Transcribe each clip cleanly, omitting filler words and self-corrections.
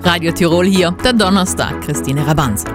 Radio Tirol hier, der Donnerstag, Christine Rabanza.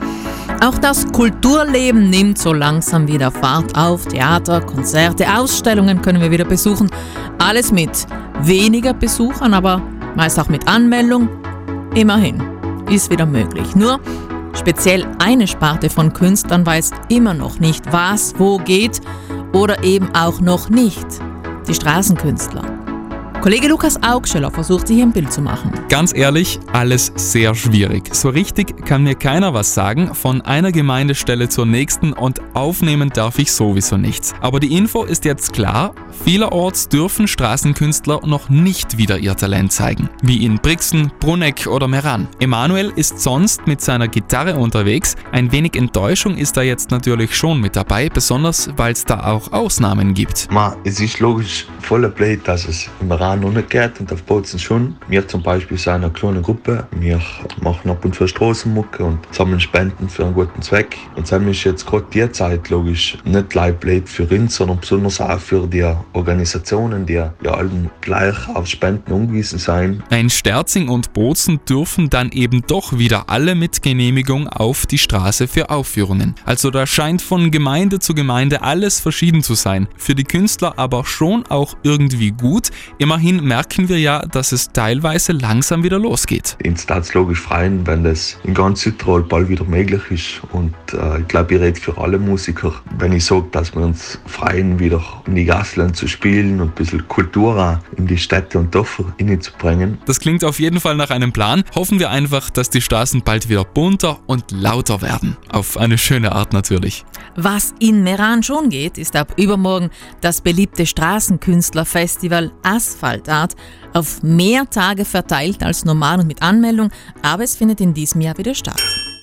Auch das Kulturleben nimmt so langsam wieder Fahrt auf. Theater, Konzerte, Ausstellungen können wir wieder besuchen. Alles mit weniger Besuchern, aber meist auch mit Anmeldung. Immerhin, ist wieder möglich. Nur speziell eine Sparte von Künstlern weiß immer noch nicht, was wo geht oder eben auch noch nicht. Die Straßenkünstler. Kollege Lukas Augscheller versucht sich ein Bild zu machen. Ganz ehrlich, alles sehr schwierig. So richtig kann mir keiner was sagen, von einer Gemeindestelle zur nächsten, und aufnehmen darf ich sowieso nichts. Aber die Info ist jetzt klar, vielerorts dürfen Straßenkünstler noch nicht wieder ihr Talent zeigen. Wie in Brixen, Bruneck oder Meran. Emanuel ist sonst mit seiner Gitarre unterwegs. Ein wenig Enttäuschung ist da jetzt natürlich schon mit dabei, besonders weil es da auch Ausnahmen gibt. Es ist logisch voller blöd, dass es im Meran noch nicht geht und auf Bozen schon. Wir zum Beispiel sind eine kleine Gruppe. Wir machen ab und zu Straßenmucke und sammeln Spenden für einen guten Zweck. Und das ist jetzt gerade die Zeit logisch nicht gleich blöd für uns, sondern besonders auch für die Organisationen, die ja allen gleich auf Spenden angewiesen sind. In Sterzing und Bozen dürfen dann eben doch wieder alle mit Genehmigung auf die Straße für Aufführungen. Also da scheint von Gemeinde zu Gemeinde alles verschieden zu sein. Für die Künstler aber schon auch irgendwie gut. Immerhin merken wir ja, dass es teilweise langsam wieder losgeht. Uns darf es logisch freuen, wenn das in ganz Südtirol bald wieder möglich ist. Und ich glaube, ich rede für alle Musiker, wenn ich sage, dass wir uns freuen, wieder in die Gassen zu spielen und ein bisschen Kultur auch in die Städte und Dörfer hineinzubringen. Das klingt auf jeden Fall nach einem Plan. Hoffen wir einfach, dass die Straßen bald wieder bunter und lauter werden. Auf eine schöne Art natürlich. Was in Meran schon geht, ist ab übermorgen das beliebte Straßenkünstlerfestival Asphaltart, auf mehr Tage verteilt als normal und mit Anmeldung, aber es findet in diesem Jahr wieder statt.